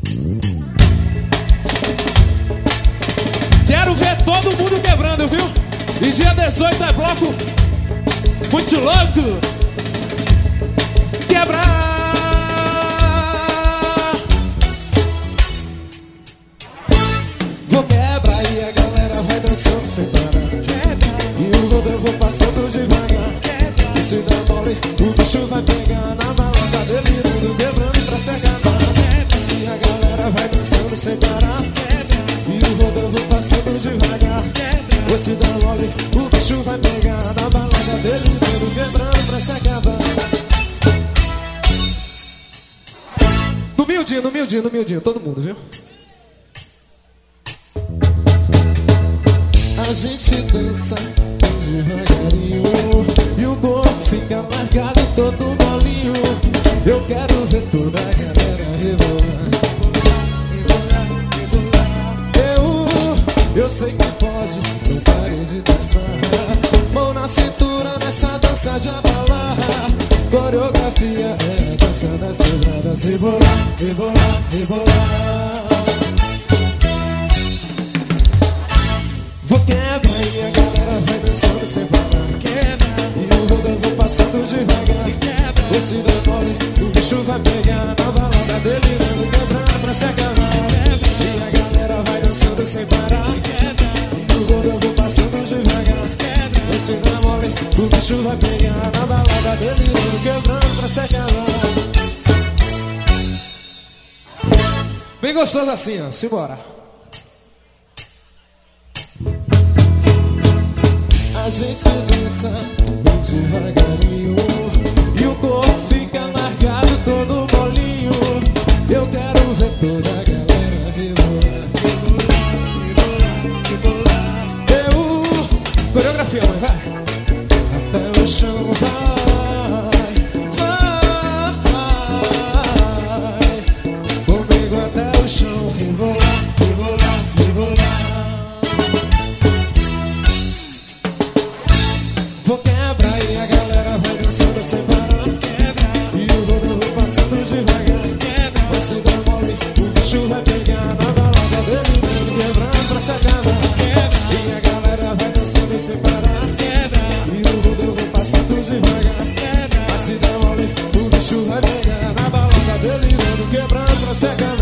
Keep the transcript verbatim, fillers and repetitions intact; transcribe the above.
Quero ver todo mundo quebrando, viu? E dia dezoito é bloco muito louco. Quebrar. Vou quebrar e a galera vai dançando sem parar. E o rodo eu vou passando devagar. E se der mole, o bicho vai pegar na balada, delirando, quebrando pra se acabar. E a galera vai dançando sem parar. E o rodo eu vou passando devagar. E se der mole, o bicho vai pegar na balada, delirando, quebrando pra se acabar. No miudinho, no miudinho, no miudinho, todo mundo, viu? A gente dança devagarinho e o corpo fica marcado todo molinho. Eu quero ver toda a galera rebolar, rebolar, rebolar. Eu, eu sei que pode, não pare de dançar. Mão na cintura nessa dança de abalar. Coreografia é a dança das quebradas. Rebolar, rebolar, rebolar. Vou quebrar e a galera vai dançando sem parar. Quebra. E o rodo eu vou passando devagar. Quebra. Esse demole, o bicho vai pegar na balada, delirando, quebrando pra se acabar. Quebra. E a galera vai dançando sem parar. Quebra. E o rodo eu vou passando devagar. Quebra. Esse demole, o bicho vai pegar na balada, delirando, quebrando pra se acabar. Bem gostoso assim, ó, simbora. A gente dança bem devagarinho e o corpo fica marcado todo molinho. Eu quero ver toda a galera rebolar, rebolar, rebolar, rebolar. Eu, coreografia, mãe, vai. Até o chão vai, vai. Comigo até o chão, rebolar, rebolar, rebolar. Vou quebrar e a galera vai dançando sem parar. Quebra. E o rodo vai passando devagar. Quebra. Vai se dar mole, o bicho vai pegar na balada, delirando, quebrando pra se acabar. Quebra. E a galera vai dançando sem parar. Quebra. E o rodo vai passando devagar. Quebra. Vai se dar mole, o bicho vai pegar na balada, delirando, quebrando pra se acabar.